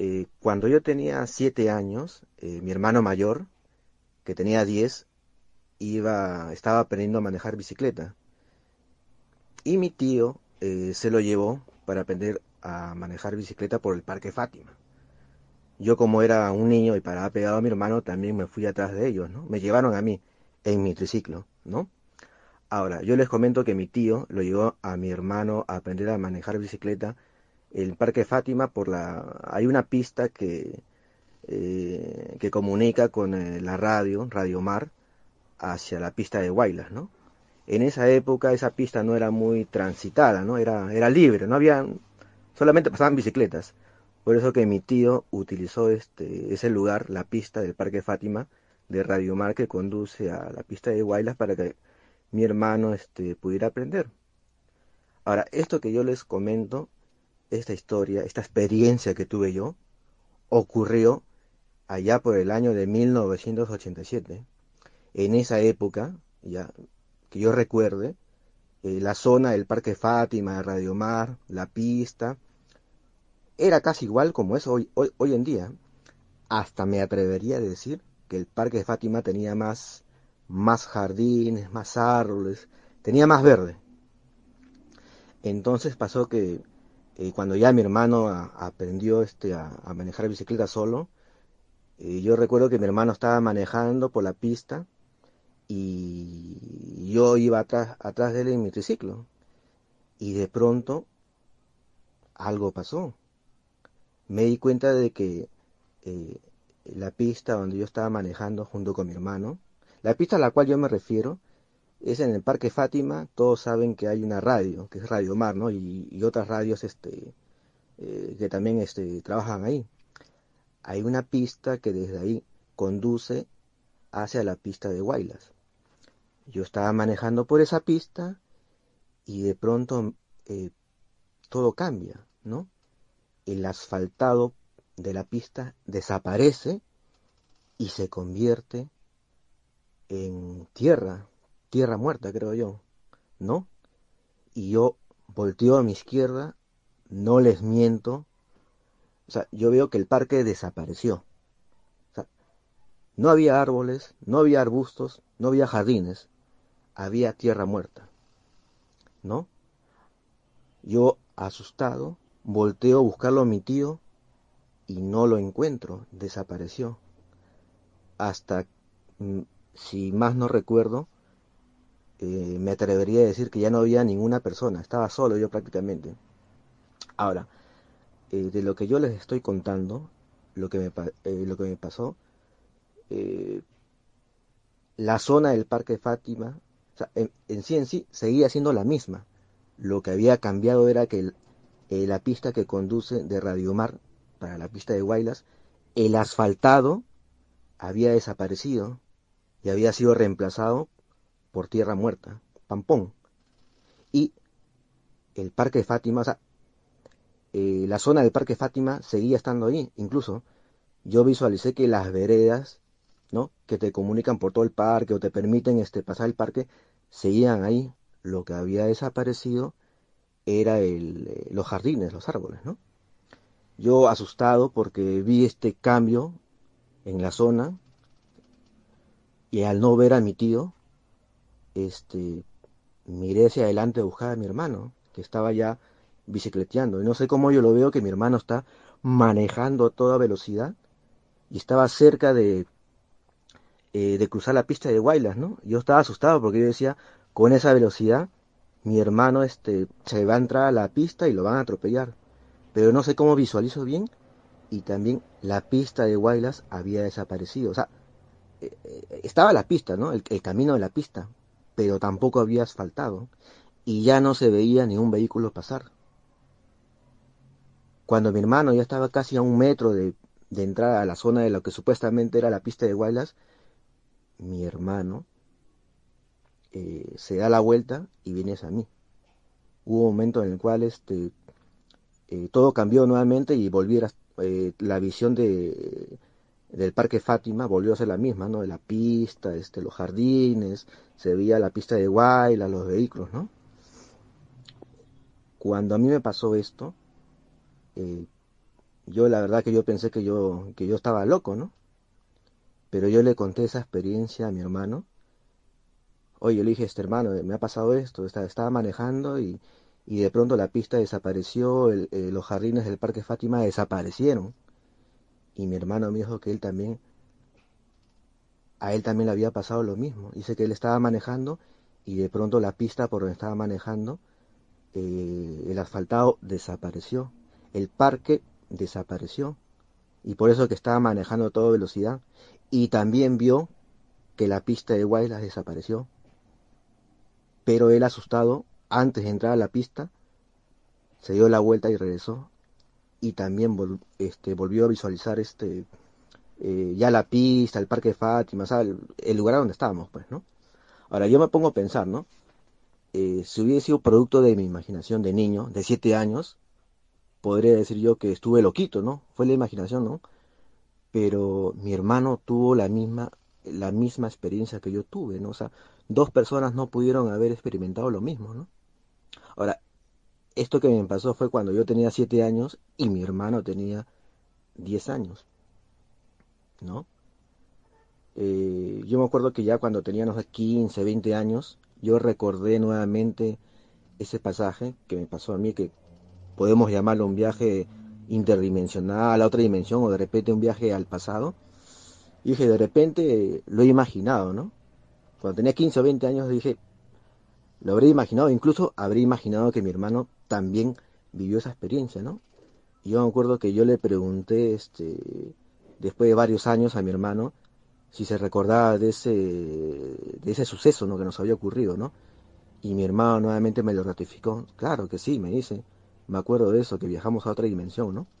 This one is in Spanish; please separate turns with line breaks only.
Cuando yo tenía 7 años, mi hermano mayor, que tenía 10, estaba aprendiendo a manejar bicicleta. Y mi tío se lo llevó para aprender a manejar bicicleta por el Parque Fátima. Yo como era un niño y paraba pegado a mi hermano, también me fui atrás de ellos, ¿no? Me llevaron a mí en mi triciclo, ¿no? Ahora, yo les comento que mi tío lo llevó a mi hermano a aprender a manejar bicicleta el Parque Fátima hay una pista que comunica con la Radio Mar, hacia la pista de Huaylas, ¿no? En esa época esa pista no era muy transitada, ¿no? Era libre, no había, solamente pasaban bicicletas. Por eso que mi tío utilizó ese lugar, la pista del Parque Fátima de Radio Mar que conduce a la pista de Huaylas para que mi hermano pudiera aprender. Ahora, esto que yo les comento, esta historia, esta experiencia que tuve yo, ocurrió allá por el año de 1987. En esa época, ya que yo recuerde, la zona del Parque Fátima, de Radio Mar, la pista, era casi igual como es hoy en día. Hasta me atrevería a decir que el Parque Fátima tenía más jardines, más árboles, tenía más verde. Entonces pasó que cuando ya mi hermano aprendió a manejar bicicleta solo, yo recuerdo que mi hermano estaba manejando por la pista y yo iba atrás de él en mi triciclo. Y de pronto algo pasó. Me di cuenta de que eh, la pista donde yo estaba manejando junto con mi hermano, la pista a la cual yo me refiero, es en el Parque Fátima. Todos saben que hay una radio, que es Radio Mar, ¿no? Y otras radios que también trabajan ahí. Hay una pista que desde ahí conduce hacia la pista de Huaylas. Yo estaba manejando por esa pista y de pronto eh, todo cambia, ¿no? El asfaltado de la pista desaparece y se convierte en tierra muerta, creo yo, ¿no? Y yo volteo a mi izquierda, no les miento, o sea, yo veo que el parque desapareció. O sea, no había árboles, no había arbustos, no había jardines, había tierra muerta, ¿no? Yo, asustado, volteo a buscarlo a mi tío y no lo encuentro, desapareció. Hasta, mm, si más no recuerdo, me atrevería a decir que ya no había ninguna persona, estaba solo yo prácticamente. Ahora, de lo que yo les estoy contando, lo que me pasó, eh, la zona del Parque Fátima, o sea, en sí seguía siendo la misma. Lo que había cambiado era que la pista que conduce de Radio Mar para la pista de Huaylas, el asfaltado había desaparecido y había sido reemplazado por tierra muerta, pampón. Y el Parque Fátima, o sea, la zona del Parque Fátima seguía estando ahí. Incluso yo visualicé que las veredas, ¿no? Que te comunican por todo el parque o te permiten pasar el parque, seguían ahí. Lo que había desaparecido era los jardines, los árboles, ¿no? Yo asustado porque vi este cambio en la zona y al no ver a mi tío, este, miré hacia adelante a buscar a mi hermano, que estaba ya bicicleteando. Y no sé cómo yo lo veo, que mi hermano está manejando a toda velocidad y estaba cerca de cruzar la pista de Guaylas, ¿no? Yo estaba asustado porque yo decía, con esa velocidad, mi hermano se va a entrar a la pista y lo van a atropellar. Pero no sé cómo visualizo bien y también la pista de Guaylas había desaparecido. O sea, estaba la pista, ¿no? El camino de la pista, pero tampoco había asfaltado y ya no se veía ni un vehículo pasar. Cuando mi hermano ya estaba casi a 1 metro de entrar a la zona de lo que supuestamente era la pista de Guaylas, mi hermano se da la vuelta y viene hacia mí. Hubo un momento en el cual todo cambió nuevamente y la visión del Parque Fátima volvió a ser la misma, ¿no? De la pista, los jardines, se veía la pista de Guaylas, los vehículos, ¿no? Cuando a mí me pasó esto, eh, Yo la verdad que yo pensé que yo estaba loco, ¿no? Pero yo le conté esa experiencia a mi hermano. Oye, yo le dije, este hermano, me ha pasado esto, estaba manejando y de pronto la pista desapareció, los jardines del Parque Fátima desaparecieron. Y mi hermano me dijo que a él también le había pasado lo mismo. Dice que él estaba manejando y de pronto la pista por donde estaba manejando, el asfaltado desapareció, el parque desapareció. Y por eso que estaba manejando a toda velocidad. Y también vio que la pista de Guaylas desapareció. Pero él asustado, antes de entrar a la pista, se dio la vuelta y regresó. Y también volvió a visualizar ya la pista, el Parque Fátima, o sea, el lugar donde estábamos, pues, ¿no? Ahora yo me pongo a pensar, ¿no? Si hubiese sido producto de mi imaginación de niño, de 7 años, podría decir yo que estuve loquito, ¿no? Fue la imaginación, ¿no? Pero mi hermano tuvo la misma experiencia que yo tuve, ¿no? O sea, dos personas no pudieron haber experimentado lo mismo, ¿no? Ahora, esto que me pasó fue cuando yo tenía 7 años y mi hermano tenía 10 años, ¿no? Yo me acuerdo que ya cuando tenía, no sé, 15, 20 años, yo recordé nuevamente ese pasaje que me pasó a mí, que podemos llamarlo un viaje interdimensional a otra dimensión o de repente un viaje al pasado. Y dije, de repente lo he imaginado, ¿no? Cuando tenía 15 o 20 años dije, lo habré imaginado, incluso habré imaginado que mi hermano también vivió esa experiencia, ¿no? Y yo me acuerdo que yo le pregunté, después de varios años a mi hermano, si se recordaba de ese suceso, ¿no? Que nos había ocurrido, ¿no? Y mi hermano nuevamente me lo ratificó. Claro que sí, me dice. Me acuerdo de eso, que viajamos a otra dimensión, ¿no?